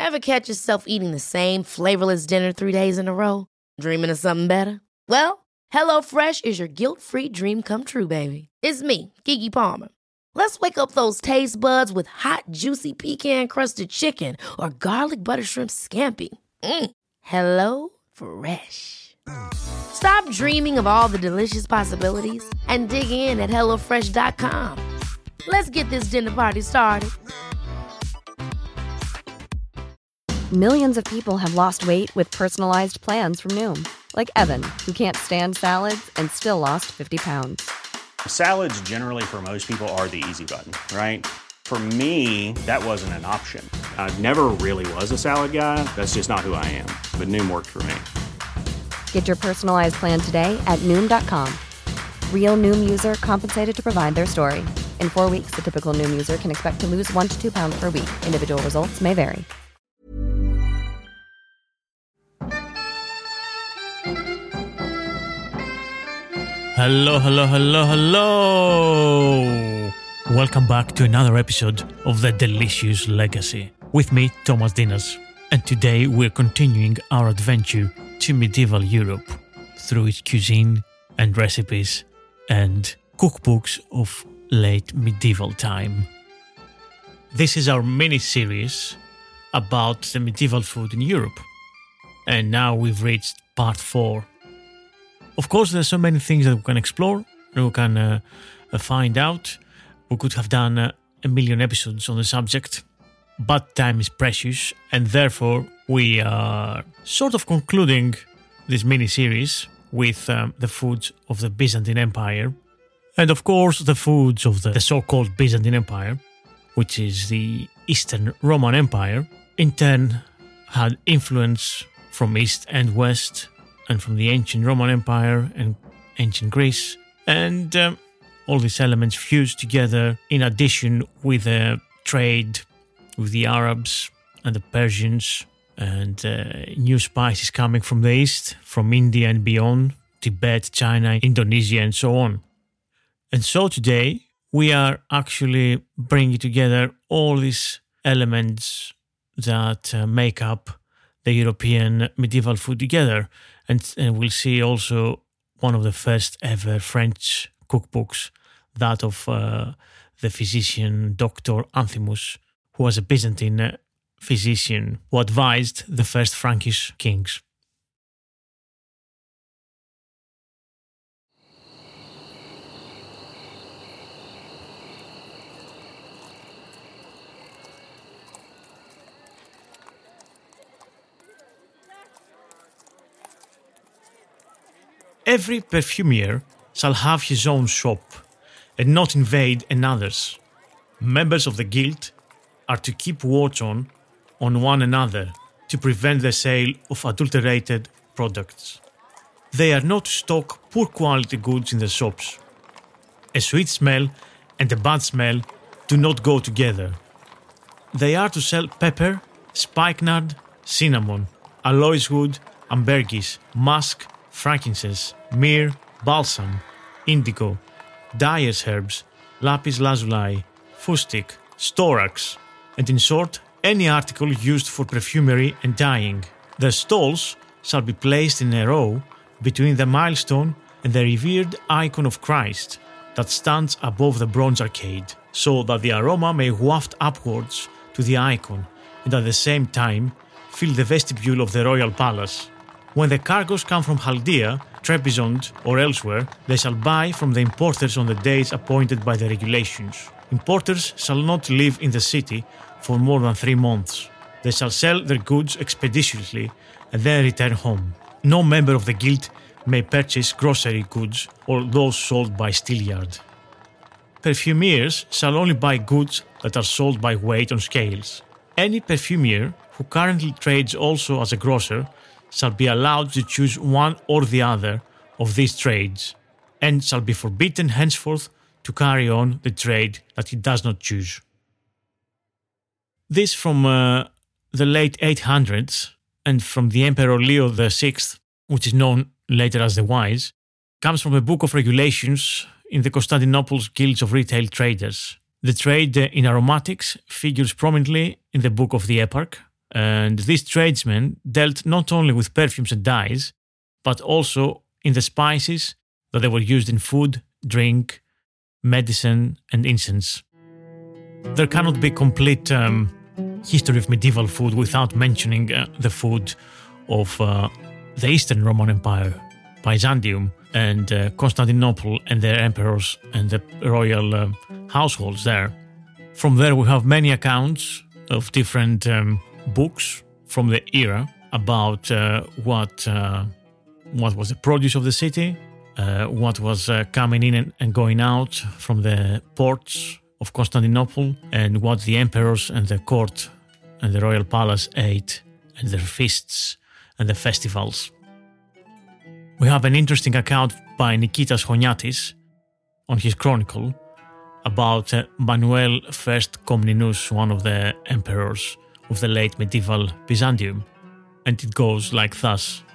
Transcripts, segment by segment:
Ever catch yourself eating the same flavorless dinner 3 days in a row? Dreaming of something better? Well, HelloFresh is your guilt-free dream come true, baby. It's me, Keke Palmer. Let's wake up those taste buds with hot, juicy pecan-crusted chicken or garlic butter shrimp scampi. Hello Fresh. Stop dreaming of all the delicious possibilities and dig in at HelloFresh.com. Let's get this dinner party started. Millions of people have lost weight with personalized plans from Noom. Like Evan, who can't stand salads and still lost 50 pounds. Salads generally for most people are the easy button, right? For me, that wasn't an option. I never really was a salad guy. That's just not who I am. But Noom worked for me. Get your personalized plan today at Noom.com. Real Noom user compensated to provide their story. In 4 weeks, the typical Noom user can expect to lose 1 to 2 pounds per week. Individual results may vary. Hello. Welcome back to another episode of The Delicious Legacy. With me, Thomas Dinas. And today we're continuing our adventure to medieval Europe through its cuisine and recipes and cookbooks of late medieval time. This is our mini-series about the medieval food in Europe. And now we've reached part 4. Of course, there's so many things that we can explore and we can find out. We could have done a million episodes on the subject, but time is precious, and therefore we are sort of concluding this mini-series with the foods of the Byzantine Empire, and of course the foods of the so-called Byzantine Empire, which is the Eastern Roman Empire, in turn had influence from East and West, and from the ancient Roman Empire and ancient Greece, and all these elements fused together in addition with trade with the Arabs and the Persians, and new spices coming from the East, from India and beyond, Tibet, China, Indonesia, and so on. And so today we are actually bringing together all these elements that make up the European medieval food together. And we'll see also one of the first ever French cookbooks, that of the physician Dr. Anthimus, who was a Byzantine physician who advised the first Frankish kings. Every perfumer shall have his own shop, and not invade another's. Members of the guild are to keep watch on one another to prevent the sale of adulterated products. They are not to stock poor quality goods in the shops. A sweet smell and a bad smell do not go together. They are to sell pepper, spikenard, cinnamon, aloes wood, ambergris, musk, frankincense, myrrh, balsam, indigo, dyer's herbs, lapis lazuli, fustic, storax, and in short, any article used for perfumery and dyeing. Their stalls shall be placed in a row between the milestone and the revered icon of Christ that stands above the bronze arcade, so that the aroma may waft upwards to the icon and at the same time fill the vestibule of the royal palace. When the cargoes come from Chaldea, Trebizond, or elsewhere, they shall buy from the importers on the days appointed by the regulations. Importers shall not live in the city for more than 3 months. They shall sell their goods expeditiously and then return home. No member of the guild may purchase grocery goods or those sold by steelyard. Perfumers shall only buy goods that are sold by weight on scales. Any perfumer who currently trades also as a grocer shall be allowed to choose one or the other of these trades, and shall be forbidden henceforth to carry on the trade that he does not choose. This from the late 800s, and from the Emperor Leo VI, which is known later as the Wise, comes from a book of regulations in the Constantinople's guilds of retail traders. The trade in aromatics figures prominently in the book of the Eparch, And these tradesmen dealt not only with perfumes and dyes, but also in the spices that they were used in food, drink, medicine, and incense. There cannot be complete history of medieval food without mentioning the food of the Eastern Roman Empire, Byzantium, and Constantinople and their emperors and the royal households there. From there we have many accounts of different books from the era about what was the produce of the city, what was coming in and going out from the ports of Constantinople, and what the emperors and the court and the royal palace ate, and their feasts and the festivals. We have an interesting account by Nikitas Choniatis on his chronicle about Manuel I Komnenos, one of the emperors of the late medieval Byzantium, and it goes like thus.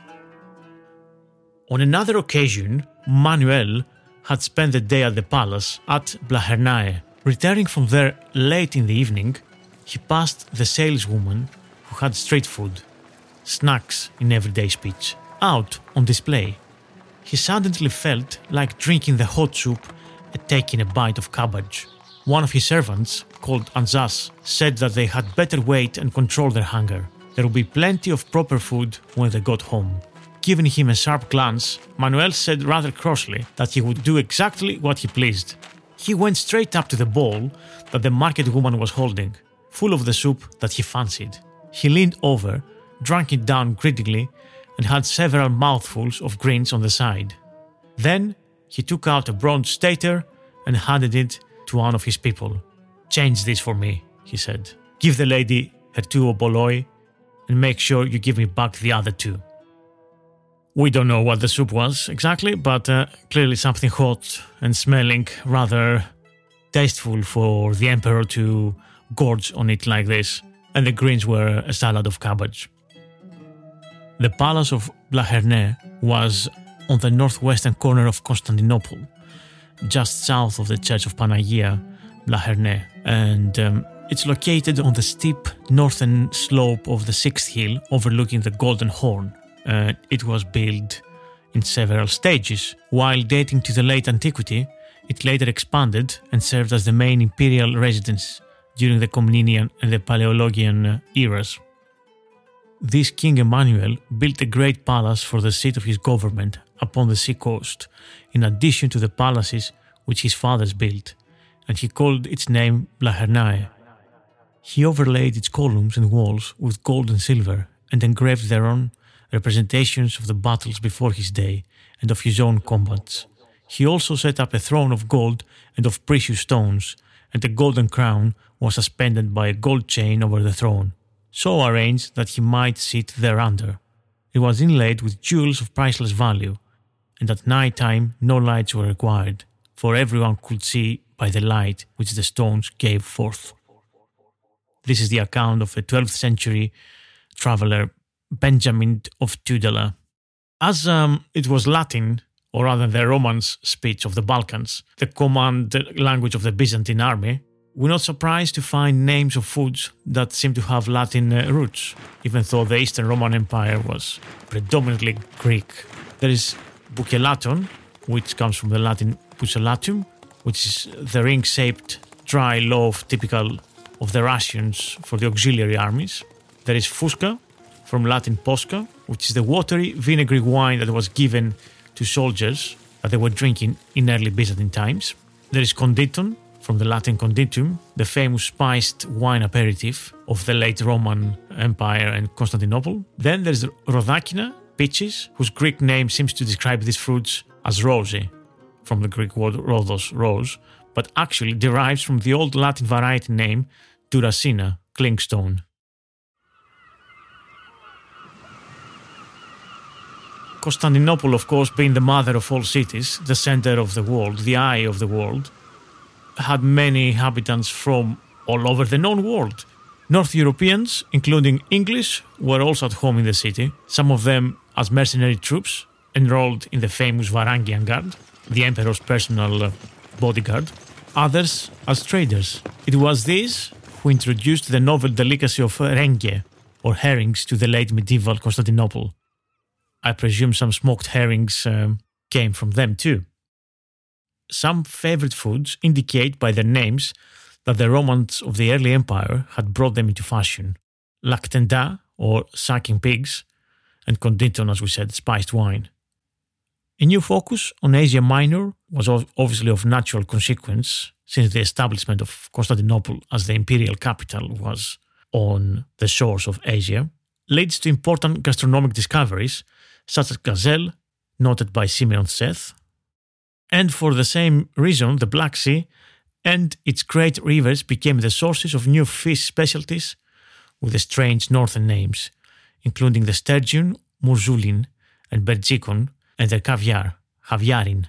On another occasion, Manuel had spent the day at the palace at Blachernae. Returning from there late in the evening, he passed the saleswoman who had street food, snacks in everyday speech, out on display. He suddenly felt like drinking the hot soup and taking a bite of cabbage. One of his servants, called Anzas, said that they had better wait and control their hunger. There would be plenty of proper food when they got home. Giving him a sharp glance, Manuel said rather crossly that he would do exactly what he pleased. He went straight up to the bowl that the market woman was holding, full of the soup that he fancied. He leaned over, drank it down greedily, and had several mouthfuls of greens on the side. Then he took out a bronze stater and handed it to one of his people. "Change this for me," he said. "Give the lady her 2 oboloi and make sure you give me back the other 2. We don't know what the soup was exactly, but clearly something hot and smelling rather tasteful for the emperor to gorge on it like this, and the greens were a salad of cabbage. The palace of Blachernae was on the northwestern corner of Constantinople, just south of the church of Panagia Blachernae, and it's located on the steep northern slope of the 6th hill overlooking the Golden Horn. It was built in several stages. While dating to the late antiquity, it later expanded and served as the main imperial residence during the Komnenian and the Paleologian eras. This King Emmanuel built a great palace for the seat of his government upon the sea coast, in addition to the palaces which his fathers built, and he called its name Blachernae. He overlaid its columns and walls with gold and silver, and engraved thereon representations of the battles before his day and of his own combats. He also set up a throne of gold and of precious stones, and a golden crown was suspended by a gold chain over the throne, so arranged that he might sit thereunder. It was inlaid with jewels of priceless value, and at night time no lights were required, for everyone could see by the light which the stones gave forth. This is the account of a 12th century traveller, Benjamin of Tudela. As it was Latin, or rather the Romance speech of the Balkans, the command language of the Byzantine army, we're not surprised to find names of foods that seem to have Latin roots, even though the Eastern Roman Empire was predominantly Greek. There is buccellaton, which comes from the Latin bucellatum, which is the ring-shaped dry loaf typical of the rations for the auxiliary armies. There is fusca, from Latin posca, which is the watery, vinegary wine that was given to soldiers that they were drinking in early Byzantine times. There is conditum, from the Latin conditum, the famous spiced wine aperitif of the late Roman Empire and Constantinople. Then there's rodakina, peaches, whose Greek name seems to describe these fruits as rosy, from the Greek word rhodos, rose, but actually derives from the old Latin variety name Duracina, clingstone. Constantinople, of course, being the mother of all cities, the center of the world, the eye of the world, had many inhabitants from all over the known world. North Europeans, including English, were also at home in the city, some of them as mercenary troops, enrolled in the famous Varangian Guard, the emperor's personal bodyguard, others as traders. It was these who introduced the novel delicacy of renge, or herrings to the late medieval Constantinople. I presume some smoked herrings came from them too. Some favorite foods indicate by their names that the Romans of the early empire had brought them into fashion. Lactenda, or sucking pigs, and konditon, as we said, spiced wine. A new focus on Asia Minor was obviously of natural consequence, since the establishment of Constantinople as the imperial capital was on the shores of Asia, leads to important gastronomic discoveries, such as gazelle, noted by Simeon Seth. And for the same reason, the Black Sea and its great rivers became the sources of new fish specialties with the strange northern names, including the sturgeon, murzulin, and bergikon, and their caviar, javiarin.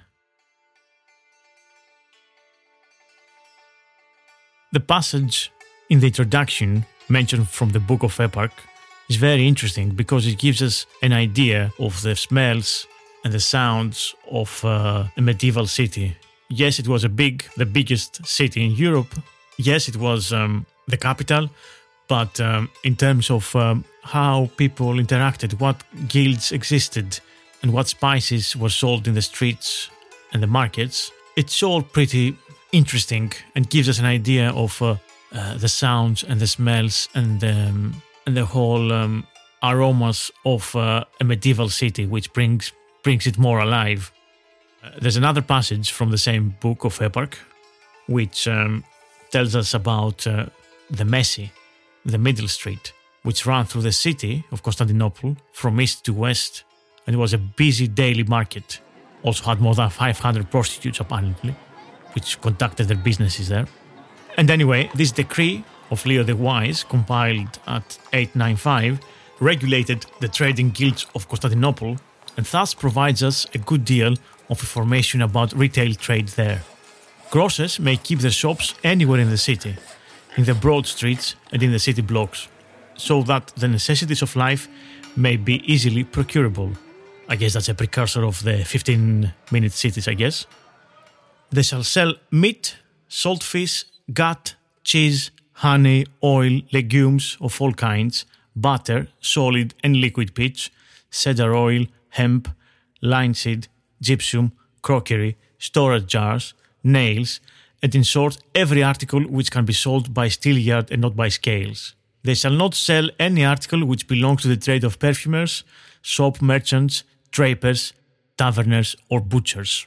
The passage in the introduction mentioned from the Book of Eparch is very interesting because it gives us an idea of the smells and the sounds of a medieval city. Yes, it was the biggest city in Europe. Yes, it was the capital, but in terms of how people interacted, what guilds existed, and what spices were sold in the streets and the markets, it's all pretty interesting and gives us an idea of the sounds and the smells and the whole aromas of a medieval city, which brings it more alive. There's another passage from the same Book of Eparch, which tells us about the Messi, the middle street, which ran through the city of Constantinople from east to west, and it was a busy daily market. Also had more than 500 prostitutes apparently, which conducted their businesses there. And anyway, this decree of Leo the Wise, compiled at 895, regulated the trading guilds of Constantinople and thus provides us a good deal of information about retail trade there. Grocers may keep their shops anywhere in the city, in the broad streets and in the city blocks, so that the necessities of life may be easily procurable. I guess that's a precursor of the 15-minute cities, I guess. They shall sell meat, salt fish, gut, cheese, honey, oil, legumes of all kinds, butter, solid and liquid pitch, cedar oil, hemp, linseed, gypsum, crockery, storage jars, nails, and in short, every article which can be sold by steelyard and not by scales. They shall not sell any article which belongs to the trade of perfumers, soap merchants, drapers, taverners, or butchers.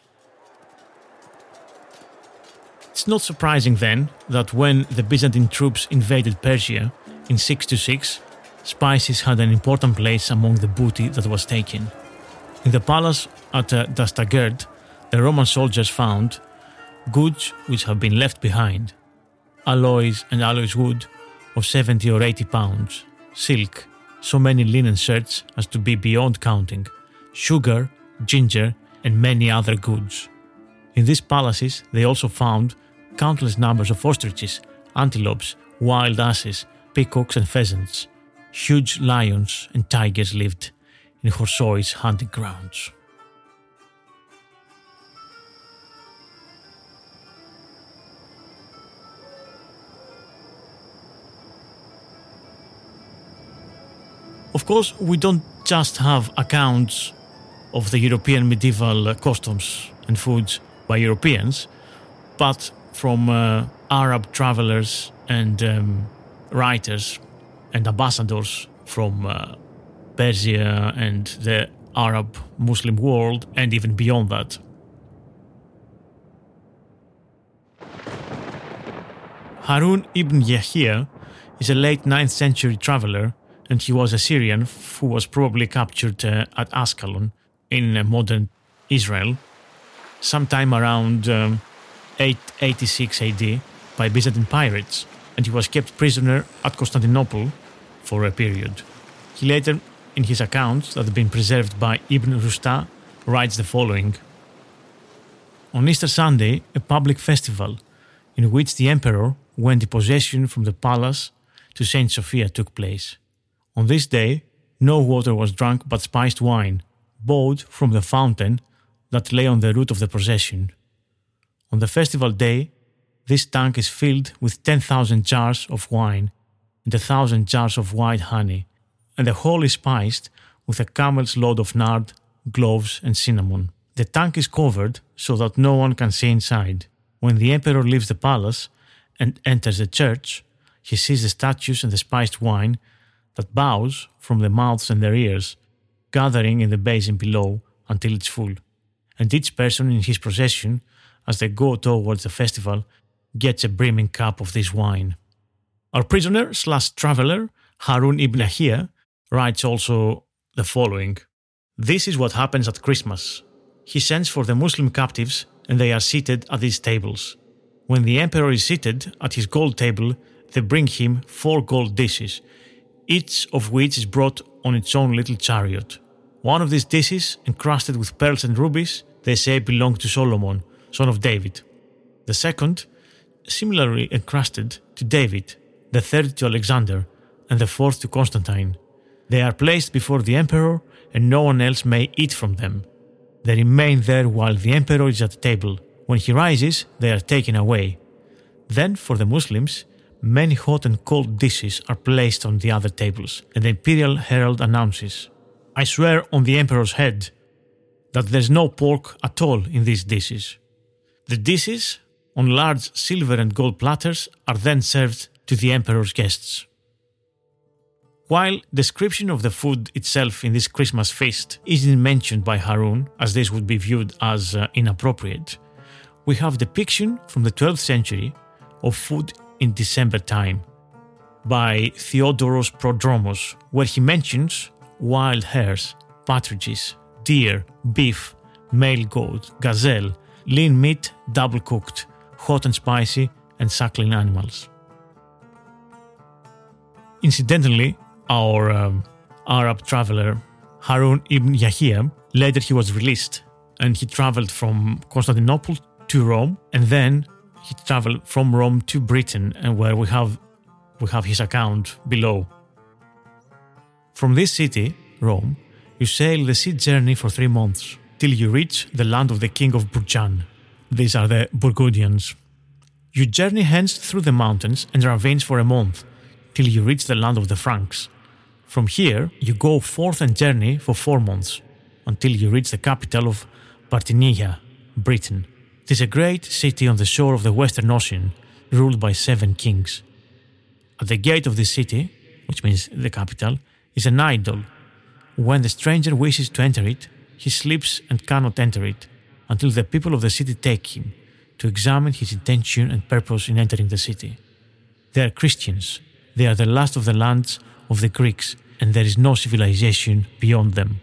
It's not surprising then that when the Byzantine troops invaded Persia in 626, spices had an important place among the booty that was taken. In the palace at Dastagerd, the Roman soldiers found goods which have been left behind, alloys and alloys wood of 70 or 80 pounds, silk, so many linen shirts as to be beyond counting, sugar, ginger, and many other goods. In these palaces, they also found countless numbers of ostriches, antelopes, wild asses, peacocks and pheasants. Huge lions and tigers lived in Chorsoi's hunting grounds. Of course, we don't just have accounts of the European medieval customs and foods by Europeans, but from Arab travelers and writers and ambassadors from Persia and the Arab Muslim world, and even beyond that. Harun ibn Yahya is a late 9th century traveler, and he was a Syrian who was probably captured at Ascalon in modern Israel sometime around 886 AD by Byzantine pirates, and he was kept prisoner at Constantinople for a period. He later, in his accounts that have been preserved by Ibn Rusta, writes the following. On Easter Sunday, a public festival in which the emperor went in possession from the palace to Saint Sophia took place. On this day, no water was drunk but spiced wine, bought from the fountain that lay on the route of the procession. On the festival day, this tank is filled with 10,000 jars of wine and 1,000 jars of white honey, and the whole is spiced with a camel's load of nard, cloves, and cinnamon. The tank is covered so that no one can see inside. When the emperor leaves the palace and enters the church, he sees the statues and the spiced wine that bows from the mouths and their ears, gathering in the basin below until it's full. And each person in his procession, as they go towards the festival, gets a brimming cup of this wine. Our prisoner/traveler, Harun ibn Yahya, writes also the following. This is what happens at Christmas. He sends for the Muslim captives and they are seated at these tables. When the emperor is seated at his gold table, they bring him 4 gold dishes, each of which is brought on its own little chariot. One of these dishes, encrusted with pearls and rubies, they say belonged to Solomon, son of David. The second, similarly encrusted, to David, the third to Alexander, and the fourth to Constantine. They are placed before the emperor, and no one else may eat from them. They remain there while the emperor is at the table. When he rises, they are taken away. Then, for the Muslims, many hot and cold dishes are placed on the other tables, and the imperial herald announces, I swear on the emperor's head that there's no pork at all in these dishes. The dishes, on large silver and gold platters, are then served to the emperor's guests. While description of the food itself in this Christmas feast isn't mentioned by Harun, as this would be viewed as inappropriate, we have depiction from the 12th century of food in December time by Theodoros Prodromos, where he mentions wild hares, partridges, deer, beef, male goat, gazelle, lean meat double cooked, hot and spicy, and suckling animals. Incidentally, our Arab traveler Harun ibn Yahya, later he was released and he traveled from Constantinople to Rome, and then he traveled from Rome to Britain, and where we have his account below. From this city, Rome, you sail the sea journey for 3 months till you reach the land of the king of Burjan. These are the Burgundians. You journey hence through the mountains and ravines for a month till you reach the land of the Franks. From here, you go forth and journey for 4 months until you reach the capital of Parthenia, Britain. It is a great city on the shore of the Western Ocean, ruled by 7 kings. At the gate of this city, which means the capital, is an idol. When the stranger wishes to enter it, he sleeps and cannot enter it until the people of the city take him to examine his intention and purpose in entering the city. They are Christians. They are the last of the lands of the Greeks, and there is no civilization beyond them.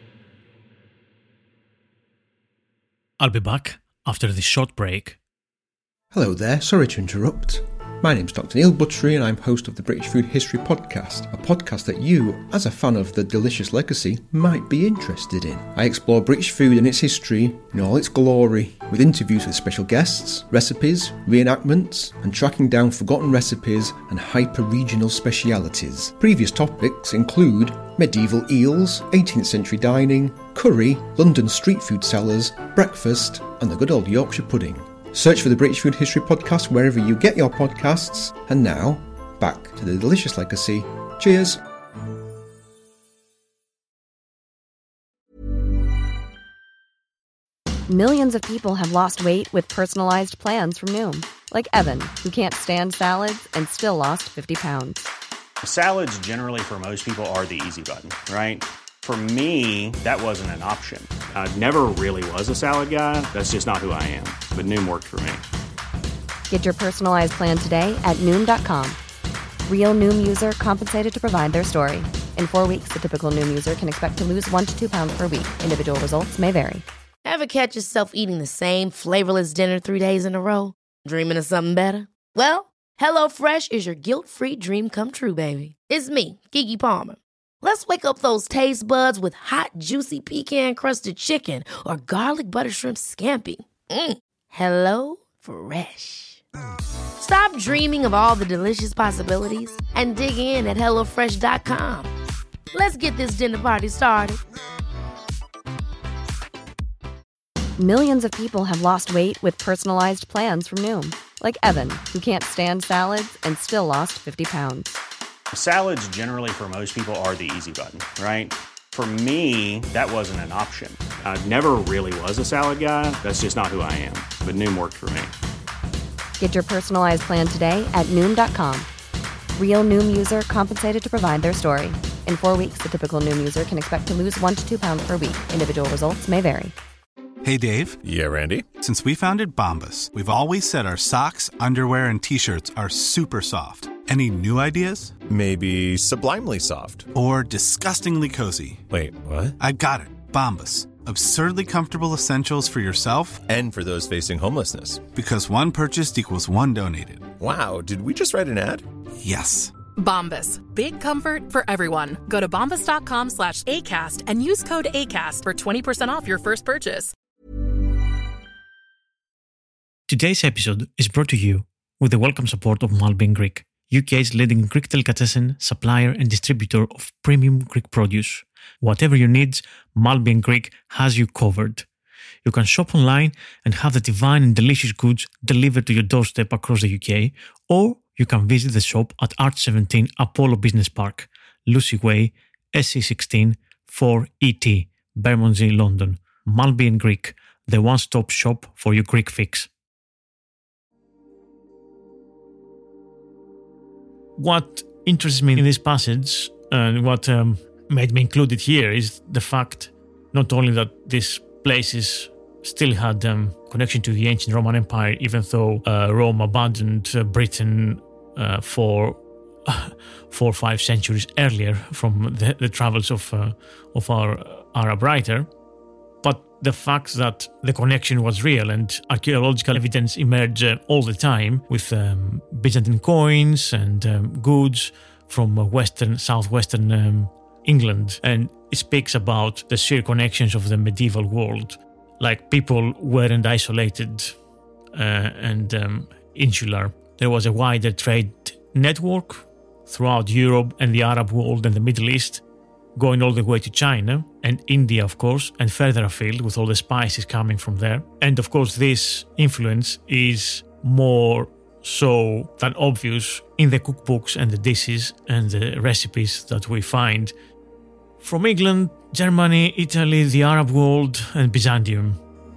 I'll be back after this short break. Hello there, sorry to interrupt. My name's Dr. Neil Buttery and I'm host of the British Food History Podcast, a podcast that you, as a fan of the delicious legacy, might be interested in. I explore British food and its history in all its glory, with interviews with special guests, recipes, reenactments, and tracking down forgotten recipes and hyper-regional specialities. Previous topics include medieval eels, 18th century dining, curry, London street food sellers, breakfast, and the good old Yorkshire pudding. Search for the British Food History Podcast wherever you get your podcasts. And now, back to the delicious legacy. Cheers! Millions of people have lost weight with personalized plans from Noom. Like Evan, who can't stand salads and still lost 50 pounds. Salads generally for most people are the easy button, right? For me, that wasn't an option. I never really was a salad guy. That's just not who I am. But Noom worked for me. Get your personalized plan today at Noom.com. Real Noom user compensated to provide their story. In 4 weeks, the typical Noom user can expect to lose 1 to 2 pounds per week. Individual results may vary. Ever catch yourself eating the same flavorless dinner 3 days in a row? Dreaming of something better? Well, HelloFresh is your guilt-free dream come true, baby. It's me, Keke Palmer. Let's wake up those taste buds with hot, juicy pecan-crusted chicken or garlic butter shrimp scampi. Hello Fresh. Stop dreaming of all the delicious possibilities and dig in at HelloFresh.com. Let's get this dinner party started. Millions of people have lost weight with personalized plans from Noom. Like Evan, who can't stand salads and still lost 50 pounds. Salads generally for most people are the easy button, right? For me, that wasn't an option. I never really was a salad guy. That's just not who I am. But Noom worked for me. Get your personalized plan today at Noom.com. Real Noom user compensated to provide their story. In 4 weeks, the typical Noom user can expect to lose 1 to 2 pounds per week. Individual results may vary. Hey, Dave. Yeah, Randy. Since we founded Bombas, we've always said our socks, underwear, and T-shirts are super soft. Any new ideas? Maybe sublimely soft. Or disgustingly cozy. Wait, what? I got it. Bombas. Absurdly comfortable essentials for yourself And for those facing homelessness. because one purchased equals one donated. Wow, did we just write an ad? Yes. Bombas. Big comfort for everyone. Go to bombas.com/ACAST and use code ACAST for 20% off your first purchase. Today's episode is brought to you with the welcome support of Malbin Greek, UK's leading Greek delicatessen supplier and distributor of premium Greek produce. Whatever your needs, Malbin Greek has you covered. You can shop online and have the divine and delicious goods delivered to your doorstep across the UK, or you can visit the shop at Arch 17 Apollo Business Park, Lucy Way, SC16 4ET, Bermondsey, London. Malbin Greek, the one-stop shop for your Greek fix. What interests me in this passage and what made me include it here is the fact not only that these places still had connection to the ancient Roman Empire, even though Rome abandoned Britain for 4 or 5 centuries earlier from the travels of our Arab writer, but the fact that the connection was real and archaeological evidence emerged all the time with Byzantine coins and goods from southwestern England, and it speaks about the sheer connections of the medieval world. Like, people weren't isolated and insular. There was a wider trade network throughout Europe and the Arab world and the Middle East, going all the way to China and India, of course, and further afield with all the spices coming from there. And of course, this influence is more so than obvious in the cookbooks and the dishes and the recipes that we find from England, Germany, Italy, the Arab world, and Byzantium.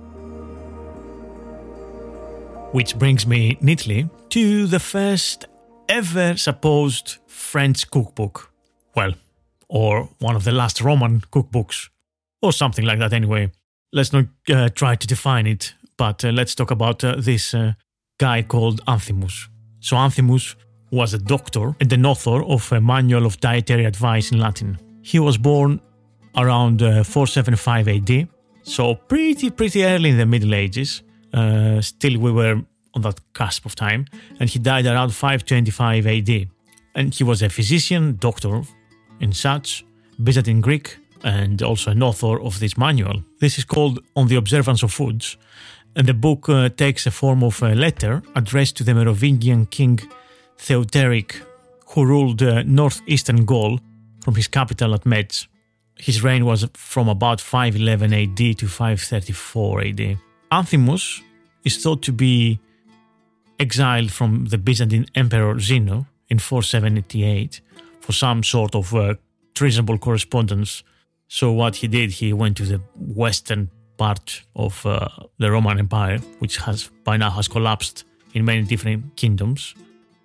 Which brings me neatly to the first ever supposed French cookbook. Well, or one of the last Roman cookbooks, or something like that anyway. Let's not try to define it, but let's talk about this guy called Anthimus. So Anthimus was a doctor and an author of a manual of dietary advice in Latin. He was born around 475 AD, so pretty early in the Middle Ages. Still we were on that cusp of time, and he died around 525 AD. And he was a physician, doctor, in such, Byzantine Greek, and also an author of this manual. This is called On the Observance of Foods, and the book takes the form of a letter addressed to the Merovingian king Theoderic, who ruled northeastern Gaul from his capital at Metz. His reign was from about 511 AD to 534 AD. Anthimus is thought to be exiled from the Byzantine Emperor Zeno in 478 for some sort of treasonable correspondence. So what he did, he went to the western part of the Roman Empire, which by now has collapsed in many different kingdoms.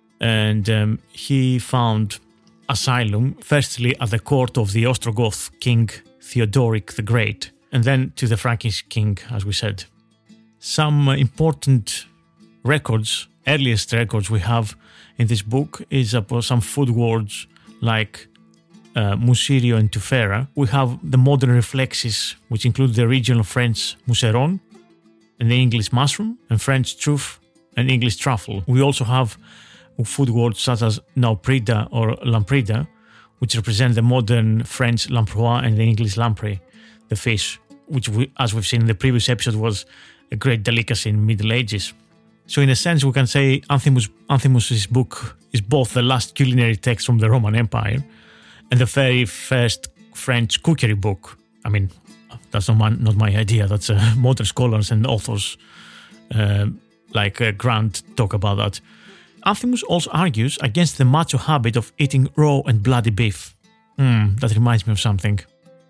And he found asylum, firstly at the court of the Ostrogoth king Theodoric the Great, and then to the Frankish king, as we said. Some important records, earliest records we have in this book is about some food words like Musirio and Tufera. We have the modern reflexes, which include the regional French mousseron and the English mushroom, and French truffe and English truffle. We also have food words such as nauprida or lamprida, which represent the modern French lamproie and the English lamprey, the fish, which, as we've seen in the previous episode, was a great delicacy in Middle Ages. So in a sense, we can say Anthimus's book is both the last culinary text from the Roman Empire and the very first French cookery book. I mean, that's not my idea. That's modern scholars and authors like Grant talk about that. Anthimus also argues against the macho habit of eating raw and bloody beef. That reminds me of something.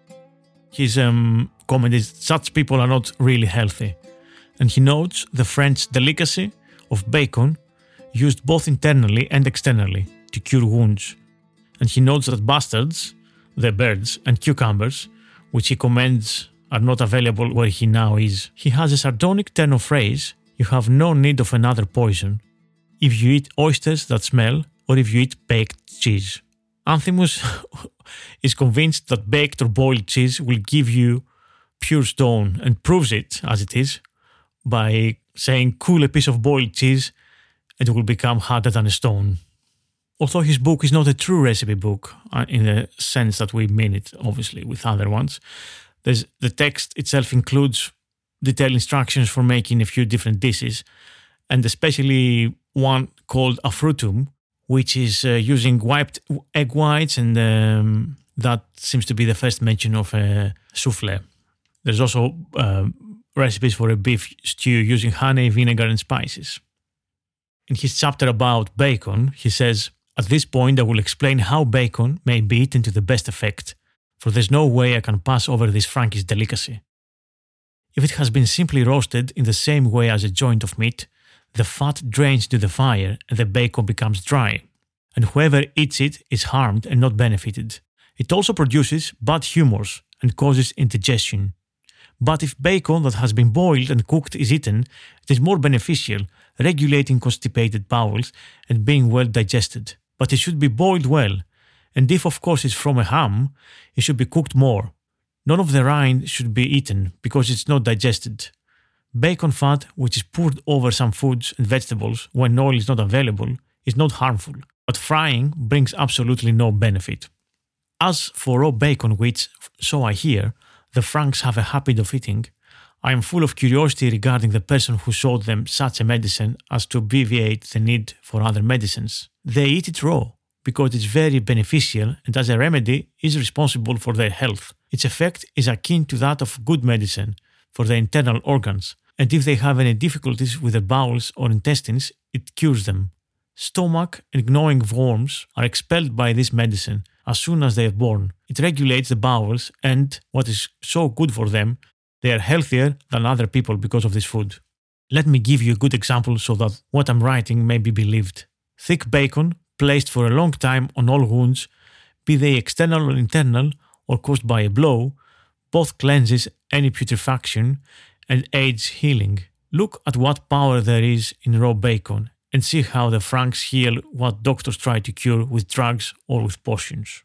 His comment is, such people are not really healthy. And he notes the French delicacy of bacon used both internally and externally to cure wounds. And he notes that bastards, the birds, and cucumbers, which he commends are not available where he now is. He has a sardonic turn of phrase, you have no need of another poison if you eat oysters that smell or if you eat baked cheese. Anthimus is convinced that baked or boiled cheese will give you pure stone and proves it, as it is, by saying cool a piece of boiled cheese and it will become harder than a stone. Although his book is not a true recipe book in the sense that we mean it, obviously, with other ones, the text itself includes detailed instructions for making a few different dishes, and especially one called a frutum, which is using wiped egg whites, and that seems to be the first mention of a souffle. There's also recipes for a beef stew using honey, vinegar, and spices. In his chapter about bacon, he says, at this point I will explain how bacon may be eaten to the best effect, for there's no way I can pass over this Frankish delicacy. If it has been simply roasted in the same way as a joint of meat, the fat drains into the fire and the bacon becomes dry, and whoever eats it is harmed and not benefited. It also produces bad humours and causes indigestion. But if bacon that has been boiled and cooked is eaten, it is more beneficial, regulating constipated bowels and being well digested. But it should be boiled well, and if of course it's from a ham, it should be cooked more. None of the rind should be eaten because it's not digested. Bacon fat, which is poured over some foods and vegetables when oil is not available, is not harmful, but frying brings absolutely no benefit. As for raw bacon, which, so I hear, the Franks have a habit of eating, I am full of curiosity regarding the person who sold them such a medicine as to obviate the need for other medicines. They eat it raw because it's very beneficial and as a remedy is responsible for their health. Its effect is akin to that of good medicine for the internal organs, and if they have any difficulties with their bowels or intestines, it cures them. Stomach and gnawing worms are expelled by this medicine as soon as they are born. It regulates the bowels and, what is so good for them, they are healthier than other people because of this food. Let me give you a good example so that what I'm writing may be believed. Thick bacon, placed for a long time on all wounds, be they external or internal or caused by a blow, both cleanses any putrefaction and aids healing. Look at what power there is in raw bacon and see how the Franks heal what doctors try to cure with drugs or with potions.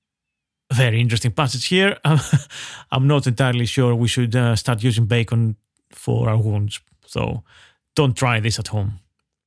Very interesting passage here. I'm not entirely sure we should start using bacon for our wounds, so don't try this at home.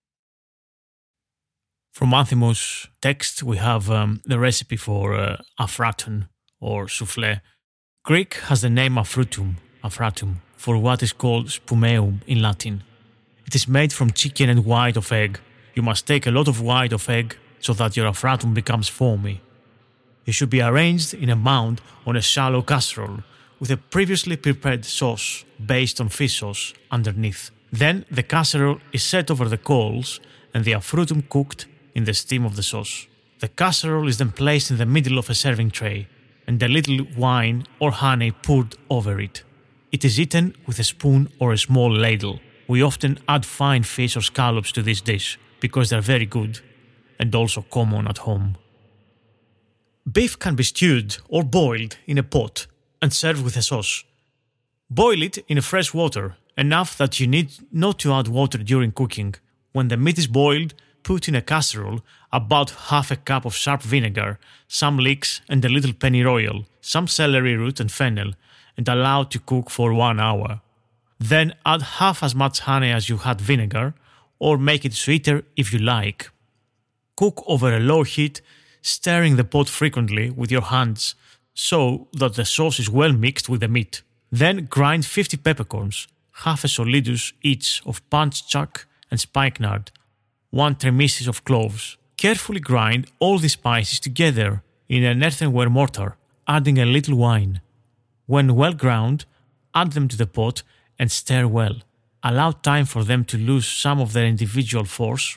From Anthimus' text, we have the recipe for afraton or souffle. Greek has the name afratum, for what is called spumeum in Latin. It is made from chicken and white of egg. You must take a lot of white of egg so that your afratum becomes foamy. It should be arranged in a mound on a shallow casserole with a previously prepared sauce based on fish sauce underneath. Then the casserole is set over the coals and the afratum cooked in the steam of the sauce. The casserole is then placed in the middle of a serving tray and a little wine or honey poured over it. It is eaten with a spoon or a small ladle. We often add fine fish or scallops to this dish because they are very good and also common at home. Beef can be stewed or boiled in a pot and served with a sauce. Boil it in fresh water, enough that you need not to add water during cooking. When the meat is boiled, put in a casserole about half a cup of sharp vinegar, some leeks and a little pennyroyal, some celery root and fennel, and allow to cook for 1 hour. Then add half as much honey as you had vinegar, or make it sweeter if you like. Cook over a low heat, stirring the pot frequently with your hands so that the sauce is well mixed with the meat. Then grind 50 peppercorns, half a solidus each of punch chuck and spikenard, 1 tremissis of cloves. Carefully grind all the spices together in an earthenware mortar, adding a little wine. When well ground, add them to the pot and stir well. Allow time for them to lose some of their individual force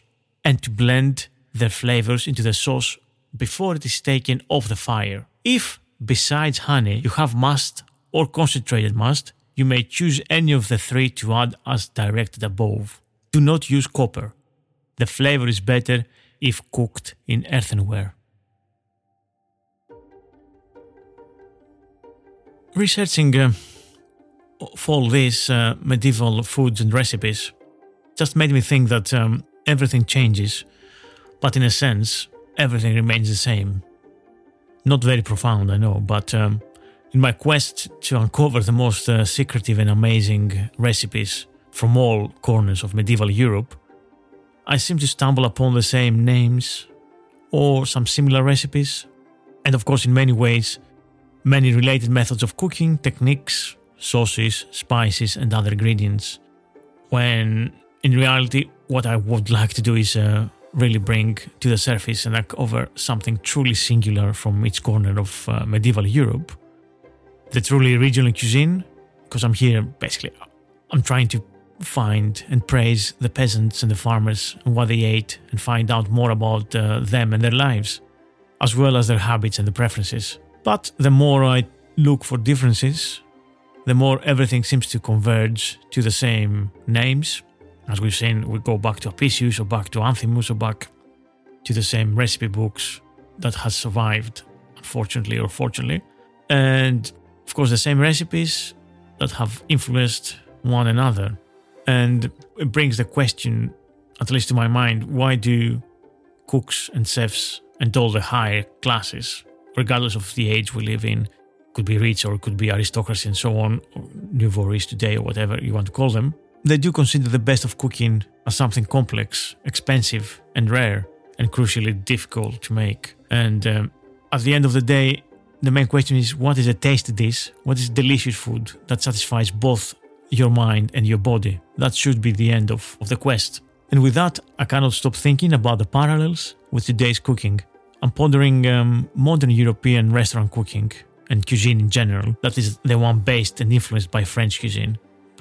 and to blend their flavors into the sauce before it is taken off the fire. If, besides honey, you have must or concentrated must, you may choose any of the three to add as directed above. Do not use copper. The flavor is better if cooked in earthenware. Researching for all these medieval foods and recipes just made me think that everything changes, but in a sense, everything remains the same. Not very profound, I know, but in my quest to uncover the most secretive and amazing recipes from all corners of medieval Europe, I seem to stumble upon the same names or some similar recipes, and of course in many ways, many related methods of cooking, techniques, sauces, spices and other ingredients, when in reality what I would like to do is really bring to the surface and uncover something truly singular from each corner of medieval Europe, the truly regional cuisine, because I'm here basically, I'm trying to find and praise the peasants and the farmers and what they ate and find out more about them and their lives, as well as their habits and the preferences. But the more I look for differences, the more everything seems to converge to the same names. As we've seen, we go back to Apicius or back to Anthimus or back to the same recipe books that has survived, unfortunately or fortunately. And of course the same recipes that have influenced one another. And it brings the question, at least to my mind, why do cooks and chefs and all the higher classes, regardless of the age we live in, could be rich or could be aristocracy and so on, or nouveau riche today or whatever you want to call them, they do consider the best of cooking as something complex, expensive and rare, and crucially difficult to make. And at the end of the day, the main question is, what is a tasty dish? What is delicious food that satisfies both your mind and your body? That should be the end of the quest. And with that, I cannot stop thinking about the parallels with today's cooking. I'm pondering modern European restaurant cooking and cuisine in general, that is the one based and influenced by French cuisine.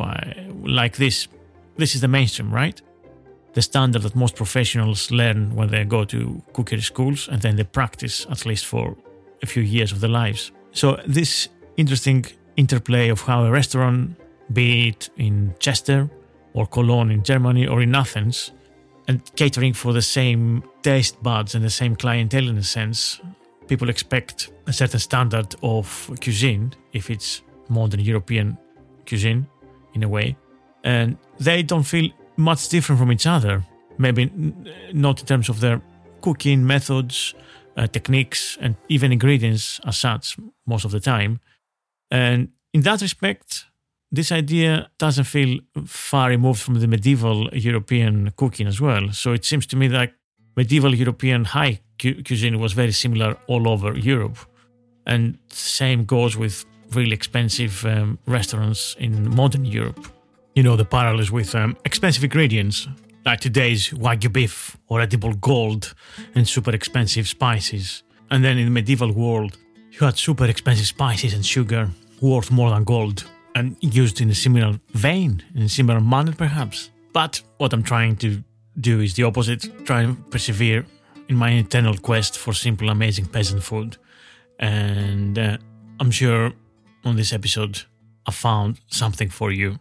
Like this is the mainstream, right? The standard that most professionals learn when they go to cookery schools and then they practice at least for a few years of their lives. So this interesting interplay of how a restaurant, be it in Chester or Cologne in Germany or in Athens, and catering for the same taste buds and the same clientele in a sense, people expect a certain standard of cuisine if it's modern European cuisine in a way, and they don't feel much different from each other. Maybe not in terms of their cooking methods, techniques, and even ingredients as such most of the time. And in that respect, this idea doesn't feel far removed from the medieval European cooking as well. So it seems to me that medieval European high cuisine was very similar all over Europe. And the same goes with really expensive restaurants in modern Europe. You know, the parallels with expensive ingredients, like today's Wagyu beef or edible gold and super expensive spices. And then in the medieval world, you had super expensive spices and sugar worth more than gold and used in a similar vein, in a similar manner perhaps. But what I'm trying to do is the opposite, try and persevere in my eternal quest for simple, amazing peasant food. And I'm sure on this episode I found something for you.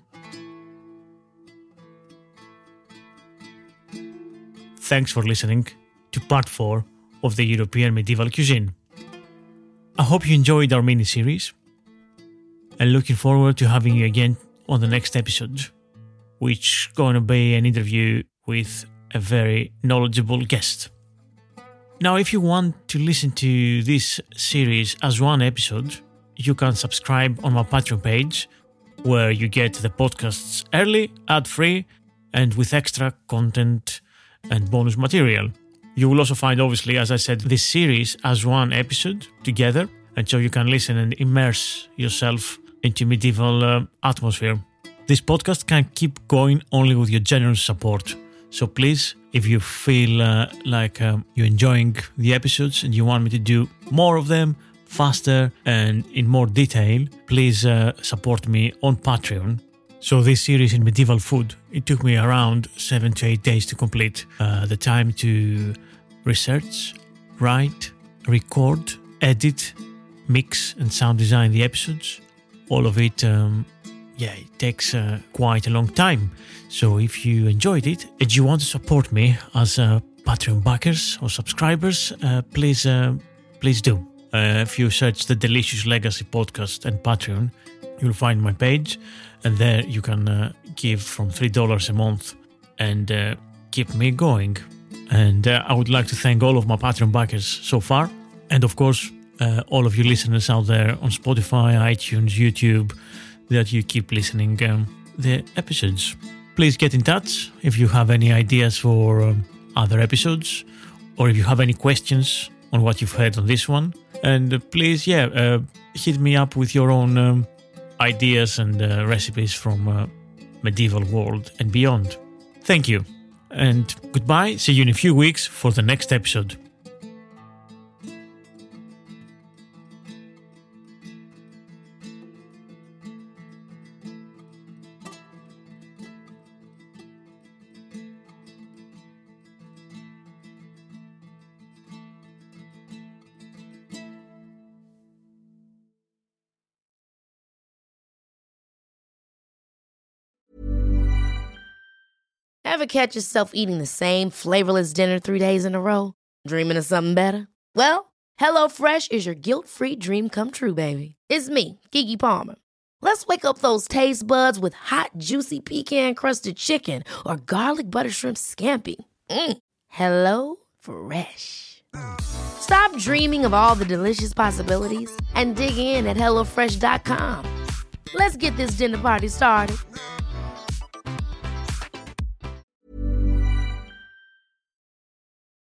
Thanks for listening to part 4 of the European medieval cuisine. I hope you enjoyed our mini-series and looking forward to having you again on the next episode, which is going to be an interview with a very knowledgeable guest. Now, if you want to listen to this series as one episode, you can subscribe on my Patreon page, where you get the podcasts early, ad-free, and with extra content and bonus material. You will also find, obviously, as I said, this series as one episode together, and so you can listen and immerse yourself into medieval atmosphere. This podcast can keep going only with your generous support. So please, if you feel like you're enjoying the episodes and you want me to do more of them, faster and in more detail, please support me on Patreon. So this series in medieval food, it took me around 7 to 8 days to complete. The time to research, write, record, edit, mix and sound design the episodes. All of it, it takes quite a long time. So if you enjoyed it and you want to support me as Patreon backers or subscribers, please do. If you search the Delicious Legacy podcast and Patreon, you'll find my page, and there you can give from $3 a month and keep me going. And I would like to thank all of my Patreon backers so far, and of course all of you listeners out there on Spotify, iTunes, YouTube, that you keep listening the episodes. Please get in touch if you have any ideas for other episodes, or if you have any questions on what you've heard on this one. And please, hit me up with your own ideas and recipes from medieval world and beyond. Thank you, and goodbye. See you in a few weeks for the next episode. Ever catch yourself eating the same flavorless dinner 3 days in a row? Dreaming of something better? Well, HelloFresh is your guilt-free dream come true, baby. It's me, Keke Palmer. Let's wake up those taste buds with hot, juicy pecan-crusted chicken or garlic butter shrimp scampi. HelloFresh. Stop dreaming of all the delicious possibilities and dig in at HelloFresh.com. Let's get this dinner party started.